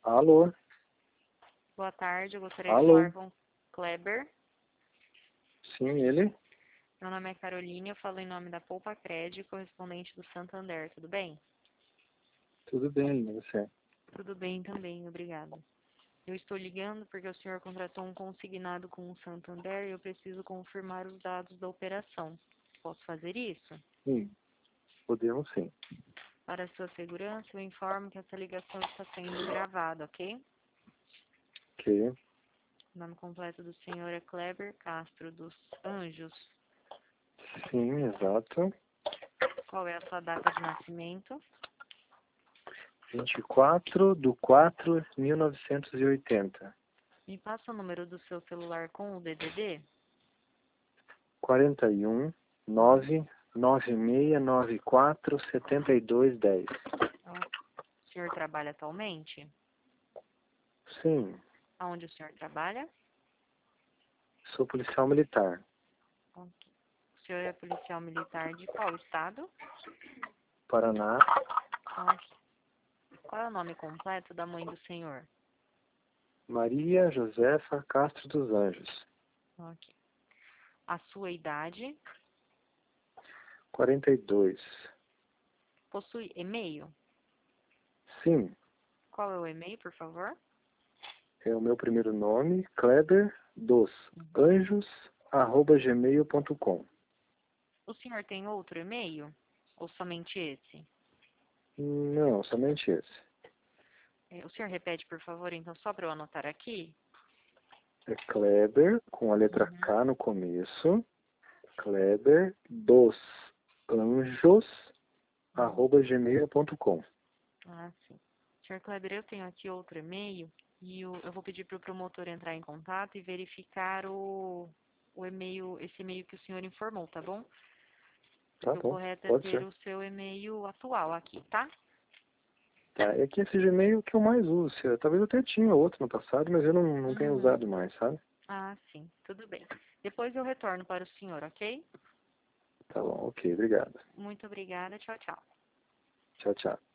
Alô? Boa tarde, eu gostaria de Alô? falar com Kleber. Sim, ele? Meu nome é Caroline, eu falo em nome da Poupa Crédito, correspondente do Santander, tudo bem? Tudo bem, e você? Tudo bem também, obrigada. Eu estou ligando porque o senhor contratou um consignado com o Santander e eu preciso confirmar os dados da operação. Posso fazer isso? Sim, podemos sim. Para sua segurança, eu informo que essa ligação está sendo gravada, ok? Ok. O nome completo do senhor é Kleber Castro dos Anjos. Sim, exato. Qual é a sua data de nascimento? 24/4/1980. Me passa o número do seu celular com o DDD? 41/99694/7210. O senhor trabalha atualmente? Sim, Aonde o senhor trabalha? sou policial militar. Ok. O senhor é policial militar de qual estado? Paraná, Ok. Qual é o nome completo da mãe do senhor? Maria Josefa Castro dos Anjos. Ok. A sua idade? 42. Possui e-mail? Sim, Qual é o e-mail, por favor? é o meu primeiro nome, Kleber dos Anjos@gmail.com. O senhor tem outro e-mail? Ou somente esse? Não, somente esse. O senhor repete, por favor, então, só para eu anotar aqui? É Kleber, com a letra Uhum. K no começo. Kleber dos Anjos@gmail.com. Ah, sim. Senhor Kleber, eu tenho aqui outro e-mail e eu vou pedir para o promotor entrar em contato e verificar o e-mail, esse e-mail que o senhor informou, tá bom? Tá Porque o bom, correto é pode ter ser. o seu e-mail atual aqui, tá? Tá, é que esse Gmail que eu mais uso. Talvez eu até tinha outro no passado, mas eu não tenho Uhum. usado mais, sabe? Ah, sim. Tudo bem. Depois eu retorno para o senhor, ok? Tá bom, ok, obrigado. Muito obrigada. Tchau, tchau. Tchau, tchau.